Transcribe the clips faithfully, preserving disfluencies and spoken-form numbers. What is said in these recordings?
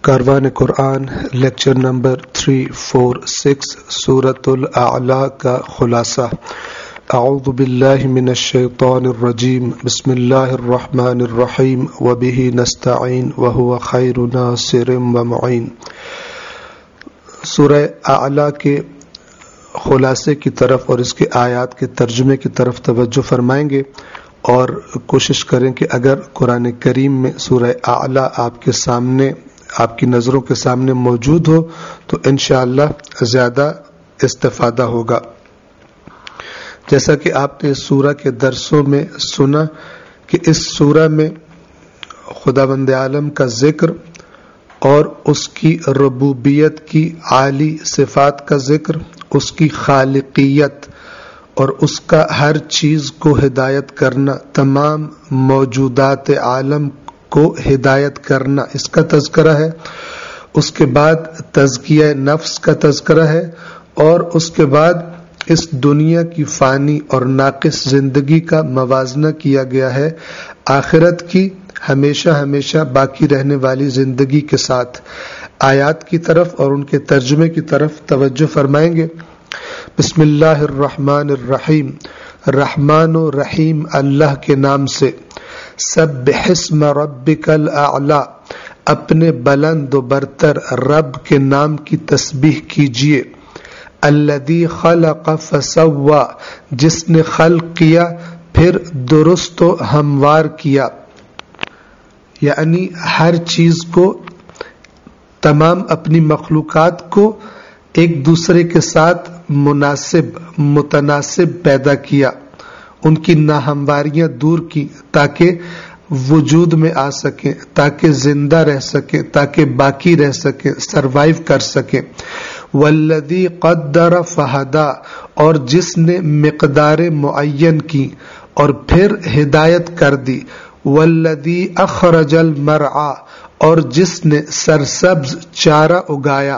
कारवान कुरान lecture number three four six सूरतुल आला का खुलासा। अऊज़ु बिल्लाहि मिनश शैतानिर रजीम बिस्मिल्लाहिर रहमानिर रहीम व बिही नस्तईन व हुवा खैरु नासिरिन व मुईन। सूरह आला के खुलासे की तरफ और इसके आयात के तर्जुमे की तरफ तवज्जो फरमाएंगे और कोशिश करें कि अगर कुरान करीम में सूरह आला आपके सामने आपकी नज़रों के सामने मौजूद हो तो इंशाअल्लाह ज़्यादा इस्तिफादा होगा। जैसा कि आपने इस सूरह के दरसों में सुना कि इस सूरह में खुदावंद आलम का जिक्र और उसकी रबूबियत की आली सिफात का जिक्र, उसकी खालिकियत और उसका हर चीज़ को हिदायत करना, तमाम मौजूदात आलम को हिदायत करना, इसका तज़किरा है। उसके बाद तज़किया नफ्स का तज़किरा है और उसके बाद इस दुनिया की फ़ानी और नाक़िस ज़िंदगी का मवाजना किया गया है आखिरत की हमेशा हमेशा बाकी रहने वाली ज़िंदगी के साथ। आयात की तरफ और उनके तर्जुमे की तरफ तवज्जो फरमाएंगे। बिस्मिल्लाहिर रहमानिर रहीम, रहमान व रहीम अल्लाह के नाम से। सब्बिहिस्म रब्बिकल आला, अपने बुलंद व बरतर रब के नाम की तस्बीह कीजिए। अल्लज़ी खलक़ फसव्वा, जिसने खल्क़ किया फिर दुरुस्त व हमवार किया, यानी हर चीज को, तमाम अपनी मखलूकात को एक दूसरे के साथ मुनासिब मुतनासिब पैदा किया, उनकी नाहमवारियां दूर की ताकि वजूद में आ सके, ताकि जिंदा रह सके, ताकि बाकी रह सके, सरवाइव कर सके। वल्लज़ी क़द्दर फ़हदा, और जिसने मिक़दार मुअय्यन की और फिर हिदायत कर दी। वल्लज़ी अख़रजल मरआ, और जिसने सरसब्ज चारा उगाया।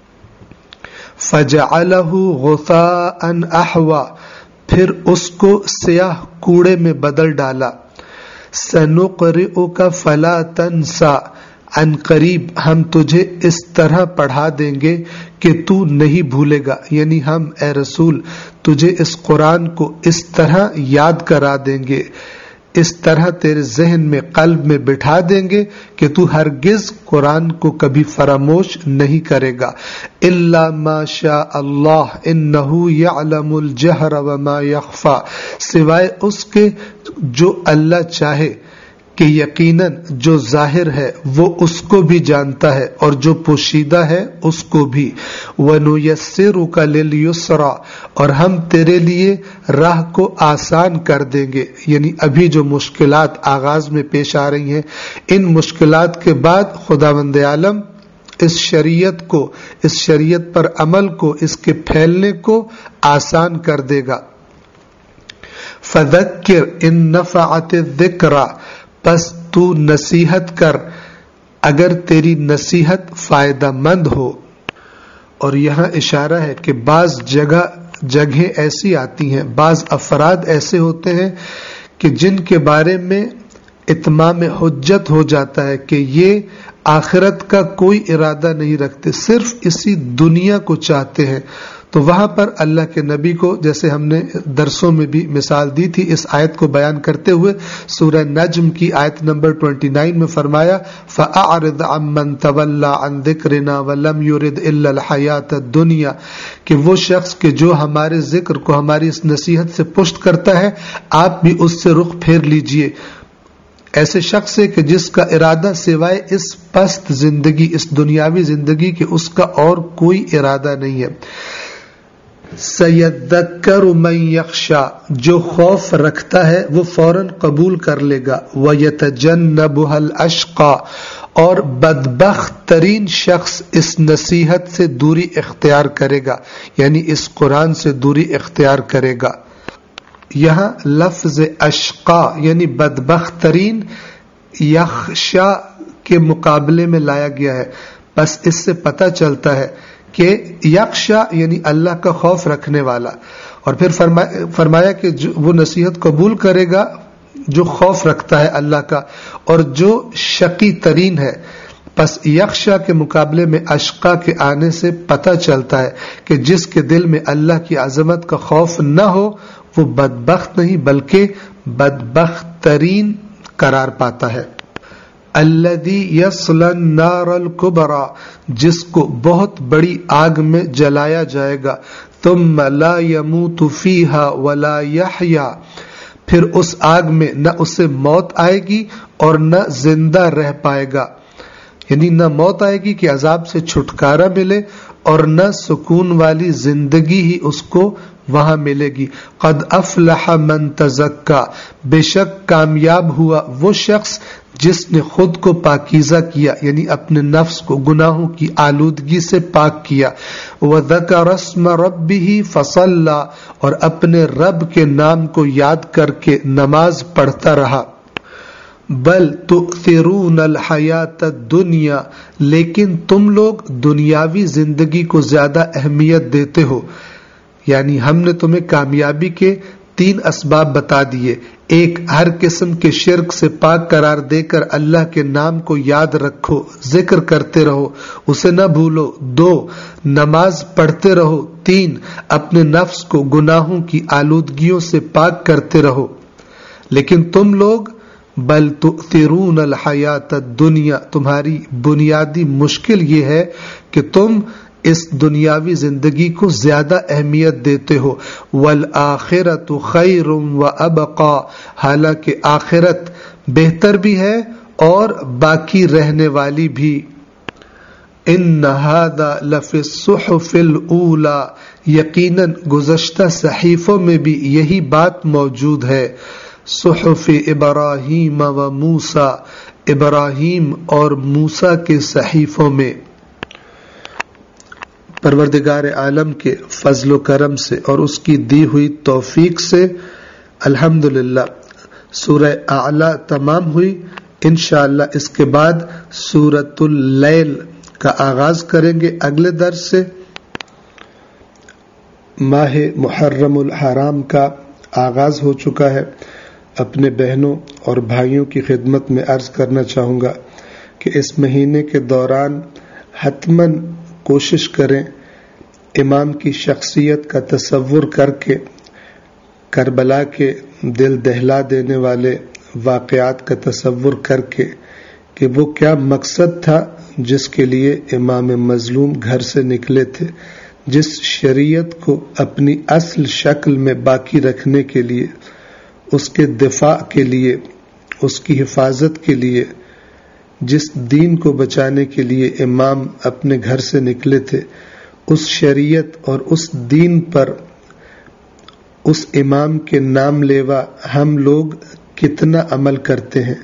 फ़जअलहु गुसाअन अहवा, फिर उसको स्याह कूड़े में बदल डाला। सनुक़रिउका फला तंसा, अन करीब हम तुझे इस तरह पढ़ा देंगे कि तू नहीं भूलेगा, यानी हम ए रसूल तुझे इस कुरान को इस तरह याद करा देंगे, इस तरह तेरे ज़हन में कल्ब में बिठा देंगे कि तू हरगिज कुरान को कभी फरामोश नहीं करेगा। इल्ला मा शा अल्लाह इन्नहु यअलमुल जहर व मा यख्फा, सिवाय उसके जो अल्लाह चाहे कि यकीनन जो जाहिर है वो उसको भी जानता है और जो पोशीदा है उसको भी। वनुयस्सिरुका लिल युसरा, और हम तेरे लिए राह को आसान कर देंगे, यानी अभी जो मुश्किलात आगाज में पेश आ रही हैं, इन मुश्किलात के बाद खुदावंद आलम इस शरीयत को, इस शरीयत पर अमल को, इसके फैलने को आसान कर देगा। फदक्किर इन नफ़अति ज़िक्रा, बस तू नसीहत कर अगर तेरी नसीहत फायदा मंद हो। और यहाँ इशारा है कि बाज जगह जगह ऐसी आती हैं, बाज अफराद ऐसे होते हैं कि जिनके बारे में इत्माम हुज्जत हो जाता है कि ये आखिरत का कोई इरादा नहीं रखते, सिर्फ इसी दुनिया को चाहते हैं। तो वहां पर अल्लाह के नबी को, जैसे हमने दरसों में भी मिसाल दी थी, इस आयत को बयान करते हुए सूरह नज्म की आयत नंबर उनतीस में फरमाया फ़अअरिद अम्मन तवल्ला अन ज़िक्रिना वलम युरिद इल्ला अल हयात दुनिया, कि वो शख्स के जो हमारे जिक्र को, हमारी इस नसीहत से पुष्ट करता है, आप भी उससे रुख फेर लीजिए। ऐसे शख्स है कि जिसका इरादा सिवाय इस पस्त जिंदगी, इस दुनियावी जिंदगी के, उसका और कोई इरादा नहीं है। सयद्दक्करु मन यख्शा, जो खौफ रखता है वो फौरन कबूल कर लेगा। वयतजन्नबुहल अश्का, और बदबख्त तरीन शख्स इस नसीहत से दूरी इख्तियार करेगा, यानी इस कुरान से दूरी इख्तियार करेगा। यहाँ लफ्ज अश्का यानी बदबख्त तरीन यख्शा के मुकाबले में लाया गया है। बस इससे पता चलता है कि यख्शा यानी अल्लाह का खौफ रखने वाला, और फिर फरमाया, फरमाया कि जो वो नसीहत कबूल करेगा जो खौफ रखता है अल्लाह का, और जो शकी तरीन है, پس یخشا کے مقابلے میں اشقا کے آنے سے پتہ چلتا ہے کہ جس کے دل میں اللہ کی عظمت کا خوف نہ ہو وہ بدبخت نہیں بلکہ بدبخت ترین قرار پاتا ہے۔ الذی یصلی النار الکبری، جس کو بہت بڑی آگ میں جلایا جائے گا، ثم لا يموت فیہا ولا یحیا، پھر اس آگ میں نہ اسے موت آئے گی اور نہ زندہ رہ پائے گا، یعنی نہ موت آئے گی کہ عذاب سے چھٹکارا ملے اور نہ سکون والی زندگی ہی اس کو وہاں ملے گی۔ قد افلح من تزکا، بے شک کامیاب ہوا وہ شخص جس نے خود کو پاکیزہ کیا، یعنی اپنے نفس کو گناہوں کی آلودگی سے پاک کیا۔ وذکر اسم ربہ فصلی، اور اپنے رب کے نام کو یاد کر کے نماز پڑھتا رہا۔ بل تؤثرون الحیات الدنیا، لیکن تم لوگ دنیاوی زندگی کو زیادہ اہمیت دیتے ہو، یعنی ہم نے تمہیں کامیابی کے تین اسباب بتا دیے۔ ایک، ہر قسم کے شرک سے پاک قرار دے کر اللہ کے نام کو یاد رکھو، ذکر کرتے رہو، اسے نہ بھولو۔ دو، نماز پڑھتے رہو۔ تین، اپنے نفس کو گناہوں کی آلودگیوں سے پاک کرتے رہو۔ لیکن تم لوگ بل تؤثرون الحیات الدنیا، تمہاری بنیادی مشکل یہ ہے کہ تم اس دنیاوی زندگی کو زیادہ اہمیت دیتے ہو۔ والآخرۃ خیر وابقی، حالانکہ آخرت بہتر بھی ہے اور باقی رہنے والی بھی۔ ان ھذا لفی الصحف الاولی، یقیناً گزشتہ صحیفوں میں بھی یہی بات موجود ہے۔ صحف ابراہیم و موسیٰ، ابراہیم اور موسیٰ کے صحیفوں میں۔ پروردگار عالم کے فضل و کرم سے اور اس کی دی ہوئی توفیق سے الحمدللہ سورہ اعلیٰ تمام ہوئی۔ انشاءاللہ اس کے بعد سورۃ اللیل کا آغاز کریں گے اگلے درس سے۔ ماہ محرم الحرام کا آغاز ہو چکا ہے۔ اپنے بہنوں اور بھائیوں کی خدمت میں عرض کرنا چاہوں گا کہ اس مہینے کے دوران حتماً کوشش کریں امام کی شخصیت کا تصور کر کے کربلا کے دل دہلا دینے والے واقعات کا تصور کر کے کہ وہ کیا مقصد تھا جس کے لیے امام مظلوم گھر سے نکلے تھے، جس شریعت کو اپنی اصل شکل میں باقی رکھنے کے لیے، اس کے دفاع کے لیے، اس کی حفاظت کے لیے، جس دین کو بچانے کے لیے امام اپنے گھر سے نکلے تھے، اس شریعت اور اس دین پر اس امام کے نام لیوا ہم لوگ کتنا عمل کرتے ہیں۔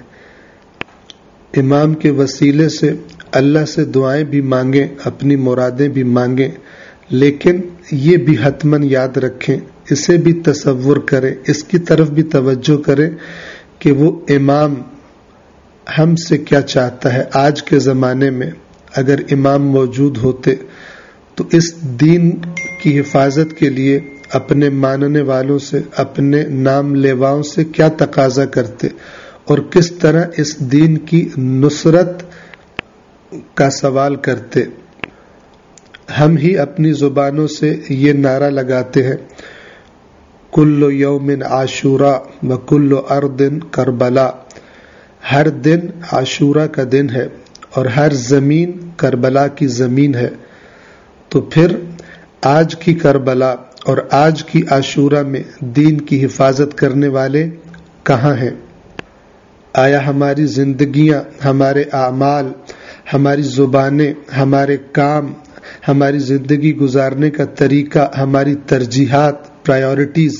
امام کے وسیلے سے اللہ سے دعائیں بھی مانگیں، اپنی مرادیں بھی مانگیں، لیکن یہ بھی حتماً یاد رکھیں، اسے بھی تصور کریں، اس کی طرف بھی توجہ کریں کہ وہ امام ہم سے کیا چاہتا ہے۔ آج کے زمانے میں اگر امام موجود ہوتے تو اس دین کی حفاظت کے لیے اپنے ماننے والوں سے، اپنے نام لیواؤں سے کیا تقاضا کرتے اور کس طرح اس دین کی نصرت کا سوال کرتے۔ ہم ہی اپنی زبانوں سے یہ نعرہ لگاتے ہیں، کل یوم عاشوراء و کل ارض کربلا، ہر دن عاشورہ کا دن ہے اور ہر زمین کربلا کی زمین ہے۔ تو پھر آج کی کربلا اور آج کی عاشورہ میں دین کی حفاظت کرنے والے کہاں ہیں؟ آیا ہماری زندگیاں، ہمارے اعمال، ہماری زبانیں، ہمارے کام، ہماری زندگی گزارنے کا طریقہ، ہماری ترجیحات، پرائیورٹیز،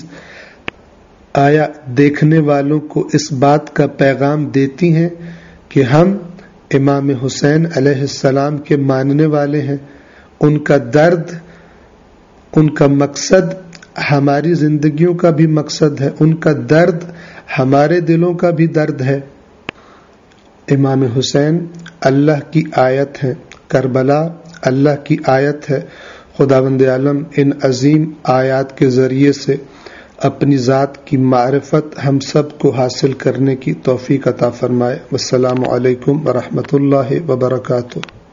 آیا دیکھنے والوں کو اس بات کا پیغام دیتی ہیں کہ ہم امام حسین علیہ السلام کے ماننے والے ہیں؟ ان کا درد، ان کا مقصد ہماری زندگیوں کا بھی مقصد ہے، ان کا درد ہمارے دلوں کا بھی درد ہے۔ امام حسین اللہ کی آیت ہے، کربلا اللہ کی آیت ہے۔ خداوند عالم ان عظیم آیات کے ذریعے سے اپنی ذات کی معرفت ہم سب کو حاصل کرنے کی توفیق عطا فرمائے۔ والسلام علیکم ورحمۃ اللہ وبرکاتہ۔